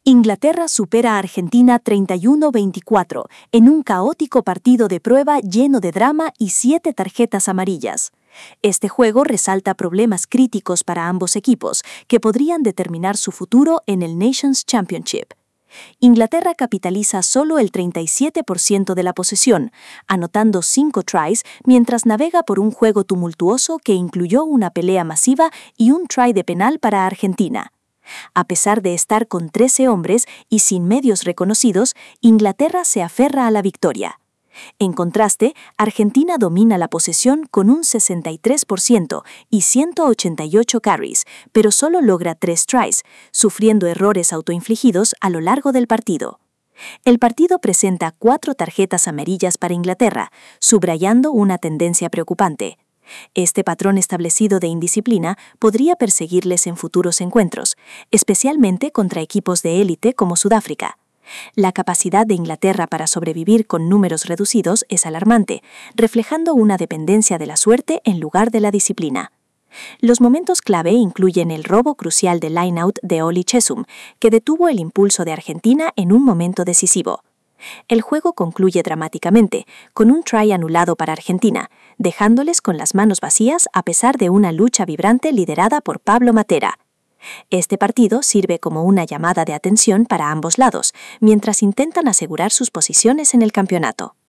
Inglaterra supera a Argentina 31-24 en un caótico partido de prueba lleno de drama y 7 tarjetas amarillas. Este juego resalta problemas críticos para ambos equipos que podrían determinar su futuro en el Nations Championship. Inglaterra capitaliza solo el 37% de la posesión, anotando 5 tries mientras navega por un juego tumultuoso que incluyó una pelea masiva y un try de penal para Argentina. A pesar de estar con 13 hombres y sin medios reconocidos, Inglaterra se aferra a la victoria. En contraste, Argentina domina la posesión con un 63% y 188 carries, pero solo logra 3 tries, sufriendo errores autoinfligidos a lo largo del partido. El partido presenta 4 tarjetas amarillas para Inglaterra, subrayando una tendencia preocupante. Este patrón establecido de indisciplina podría perseguirles en futuros encuentros, especialmente contra equipos de élite como Sudáfrica. La capacidad de Inglaterra para sobrevivir con números reducidos es alarmante, reflejando una dependencia de la suerte en lugar de la disciplina. Los momentos clave incluyen el robo crucial de line-out de Oli Chessum, que detuvo el impulso de Argentina en un momento decisivo. El juego concluye dramáticamente, con un try anulado para Argentina, dejándoles con las manos vacías a pesar de una lucha vibrante liderada por Pablo Matera. Este partido sirve como una llamada de atención para ambos lados, mientras intentan asegurar sus posiciones en el campeonato.